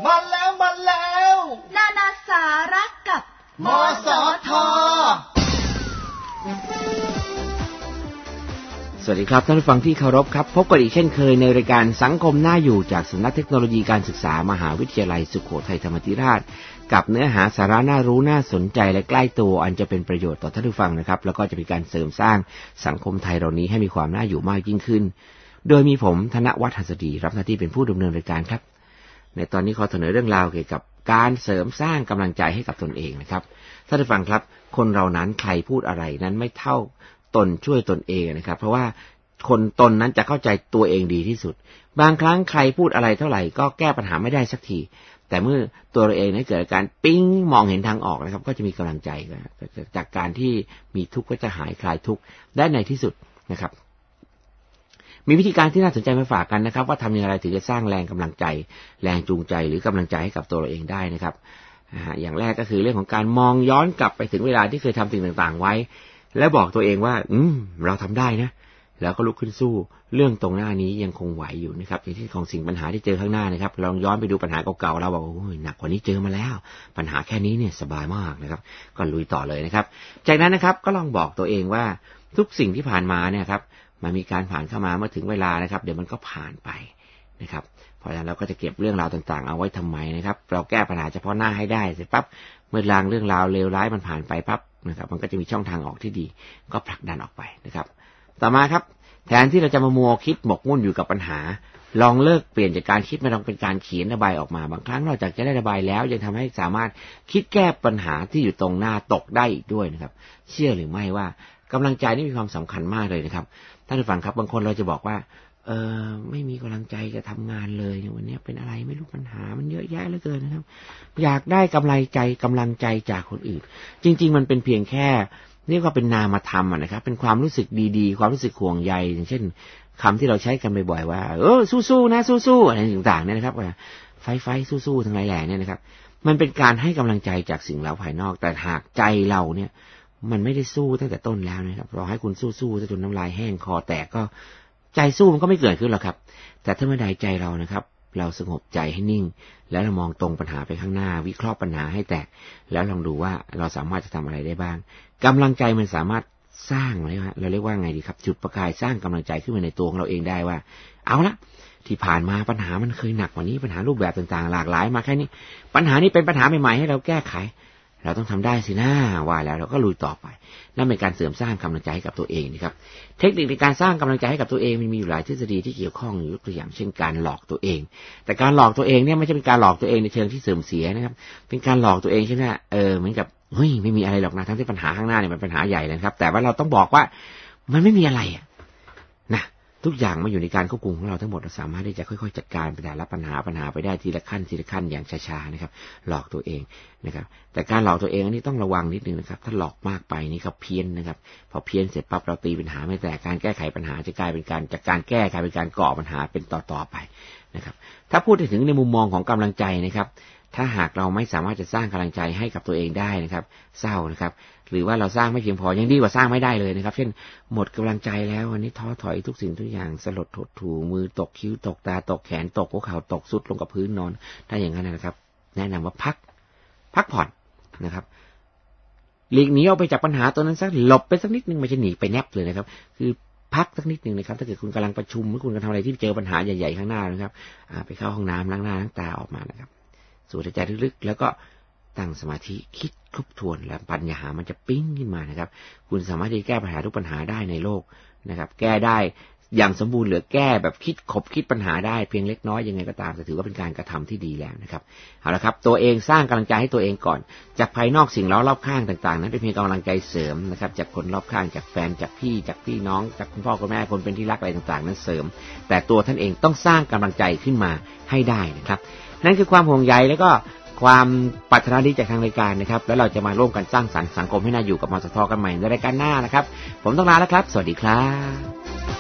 แล้วนานาสาระกับมสท. สวัสดีครับท่านผู้ฟังที่เคารพครับพบกันอีกเช่นเคยในรายการสังคมน่าอยู่จากสำนักเทคโนโลยีการศึกษามหาวิทยาลัยสุโขทัยธรรมาธิราชกับเนื้อหาสาระน่ารู้น่าสนใจและใกล้ตัวอันจะเป็นประโยชน์ต่อท่านผู้ฟังนะครับแล้วก็จะเป็นการเสริมสร้างสังคมไทยเรานี้ให้มีความน่าอยู่มากยิ่งขึ้นโดยมีผมธนวัฒน์ หัสดีรับหน้าที่เป็นผู้ดำเนินรายการครับในตอนนี้ขอเสนอเรื่องราวเกี่ยวกับการเสริมสร้างกำลังใจให้กับตนเองนะครับท่านผู้ฟังครับคนเรานั้นใครพูดอะไรนั้นไม่เท่าตนช่วยตนเองนะครับเพราะว่าคนตนนั้นจะเข้าใจตัวเองดีที่สุดบางครั้งใครพูดอะไรเท่าไหร่ก็แก้ปัญหาไม่ได้สักทีแต่เมื่อตัวเราเองนั้นเกิดอาการปิ๊งมองเห็นทางออกนะครับก็จะมีกำลังใจจากการที่มีทุกข์ก็จะหายคลายทุกข์ได้ในที่สุดนะครับมีวิธีการที่น่าสนใจมาฝากกันนะครับว่าทำอย่างไรถึงจะสร้างแรงกำลังใจแรงจูงใจหรือกำลังใจให้กับตัวเราเองได้นะครับอย่างแรกก็คือเรื่องของการมองย้อนกลับไปถึงเวลาที่เคยทำสิ่งต่างๆไว้และบอกตัวเองว่าเราทำได้นะแล้วก็ลุกขึ้นสู้เรื่องตรงหน้านี้ยังคงไหวอยู่นะครับในที่ของสิ่งปัญหาที่เจอข้างหน้านะครับลองย้อนไปดูปัญหาเก่าๆเราบอกโอ้ยหนักกว่านี้เจอมาแล้วปัญหาแค่นี้เนี่ยสบายมากนะครับก็ลุยต่อเลยนะครับจากนั้นนะครับก็ลองบอกตัวเองว่าทุกสิ่งที่ผ่านมาเนี่ยครับมันมีการผ่านเข้ามาเมื่อถึงเวลานะครับเดี๋ยวมันก็ผ่านไปนะครับเพราะฉะนั้นเราก็จะเก็บเรื่องราวต่างๆเอาไว้ทำไมนะครับเราแก้ปัญหาเฉพาะหน้าให้ได้เสร็จปั๊บเมื่อเรื่องราวเลวร้ายมันผ่านไปปั๊บนะครับมันก็จะมีช่องทางออกที่ดีก็ผลักดันออกไปนะครับต่อมาครับแทนที่เราจะมามัวคิดหมกมุ่นอยู่กับปัญหาลองเลิกเปลี่ยนจากการคิดมาลองเป็นการเขียนระบายออกมาบางครั้งนอกจากจะได้ระบายแล้วยังทำให้สามารถคิดแก้ปัญหาที่อยู่ตรงหน้าตกได้อีกด้วยนะครับเชื่อหรือไม่ว่ากำลังใจนี่มีความสำคัญมากเลยนะครับท่านผู้ฟังครับบางคนเราจะบอกว่าไม่มีกำลังใจจะทำงานเลยวันนี้เป็นอะไรไม่รู้ปัญหามันเยอะแยะเหลือเกินนะครับอยากได้กำลังใจจากคนอื่นจริงๆมันเป็นเพียงแค่เรียกว่าเป็นนามธรรมนะครับเป็นความรู้สึกดีๆความรู้สึกห่วงใยอย่างเช่นคำที่เราใช้กันบ่อยๆว่าสู้ๆนะสู้ๆอะไรต่างๆเนี่ยนะครับว่าไฟสู้ๆทั้งหลายแหล่เนี่ยนะครับมันเป็นการให้กำลังใจจากสิ่งเร้าภายนอกแต่หากใจเราเนี่ยมันไม่ได้สู้ตั้งแต่ต้นแล้วนะครับเราให้คุณสู้ๆจนน้ำลายแห้งคอแตกก็ใจสู้มันก็ไม่เกิดขึ้นหรอกครับแต่ถ้าเมื่อใดใจเรานะครับเราสงบใจให้นิ่งแล้วเรามองตรงปัญหาไปข้างหน้าวิเคราะห์ปัญหาให้แตกแล้วลองดูว่าเราสามารถจะทำอะไรได้บ้างกำลังใจมันสามารถสร้างอะไรวะเราเรียกว่าไงดีครับจุดประกายสร้างกำลังใจขึ้นมาในตัวของเราเองได้ว่าเอาละที่ผ่านมาปัญหามันเคยหนักกว่านี้ปัญหารูปแบบต่างๆหลากหลายมาแค่นี้ปัญหานี้เป็นปัญหาใหม่ๆให้เราแก้ไขเราต้องทำได้สินะว่าแล้วเราก็ลุยต่อไปนั่นเป็นการเสริมสร้างกำลังใจให้กับตัวเองนะครับเทคนิคในการสร้างกำลังใจให้กับตัวเองมันมีอยู่หลายทฤษฎีที่เกี่ยวข้องยกตัวอย่างเช่นการหลอกตัวเองแต่การหลอกตัวเองเนี่ยไม่ใช่เป็นการหลอกตัวเองในเชิงที่เสื่อมเสียนะครับเป็นการหลอกตัวเองใช่ไหมเหมือนกับเฮ้ยไม่มีอะไรหรอกนะทั้งที่ปัญหาข้างหน้าเนี่ยมันปัญหาใหญ่เลยครับแต่ว่าเราต้องบอกว่ามันไม่มีอะไรนะทุกอย่างมาอยู่ในการควบคุมของเราทั้งหมดเราสามารถที่จะค่อยๆจัดการไปแต่ละปัญหาไปได้ทีละขั้นอย่างช้าๆนะครับหลอกตัวเองนะครับแต่การหลอกตัวเองอันนี้ต้องระวังนิดนึงนะครับถ้าหลอกมากไปนี่ครับเพี้ยนนะครับพอเพี้ยนเสร็จปั๊บเราตีปัญหาไม่แต่การแก้ไขปัญหาจะกลายเป็นการจากการแก้กลายเป็นการก่อปัญหาเป็นต่อๆไปนะครับถ้าพูดถึงในมุมมองของกำลังใจนะครับถ้าหากเราไม่สามารถจะสร้างกำลังใจให้กับตัวเองได้นะครับเศร้านะครับหรือว่าเราสร้างไม่เพียงพอยังดีกว่าสร้างไม่ได้เลยนะครับเช่นหมดกำลังใจแล้ววันนี้ท้อถอยทุกสิ่งทุกอย่างสลดหดหู่มือตกคิ้วตกตาตกแขนตกหัวเข่าตกสุดลงกับพื้นนอนถ้าอย่างนั้นนะครับแนะนำว่าพักผ่อนนะครับหลีกหนีออกไปจากปัญหาตัวนั้นสักหลบไปสักนิดนึงไม่ใช่หนีไปแนบเลยนะครับคือพักสักนิดนึงนะครับถ้าเกิดคุณกำลังประชุมหรือคุณกำลังทำอะไรที่เจอปัญหาใหญ่ๆข้างหน้านะครับไปเข้าห้องน้ำล้างหน้าล้างตาออกมานะครับสูดหายใจลึกๆแล้วก็ตั้งสมาธิคิดทบทวนแล้วปัญญามันจะปิ้งขึ้นมานะครับคุณสามารถที่จะแก้ปัญหาทุกปัญหาได้ในโลกนะครับแก้ได้อย่างสมบูรณ์หรือแก้แบบคิดปัญหาได้เพียงเล็กน้อยยังไงก็ตามแต่ถือว่าเป็นการกระทำที่ดีแล้วนะครับเอาละครับตัวเองสร้างกำลังใจให้ตัวเองก่อนจากภายนอกสิ่งเร้ารอบข้างต่างๆนั้นเป็นเพียงกำลังใจเสริมนะครับจากคนรอบข้างจากแฟนจากพี่น้องจากคุณพ่อคุณแม่คนเป็นที่รักอะไรต่างๆนั้นเสริมแต่ตัวท่านเองต้องสร้างกำลังใจขึ้นมาให้ได้นะครับนั่นคือความห่วงใยแล้วก็ความปรารถนาดีจากทางรายการนะครับแล้วเราจะมาร่วมกันสร้างสรรค์สังคมให้น่าอยู่กับมสท.กันใหม่ในรายการหน้านะครับผมต้องลาแล้วครับสวัสดีครับ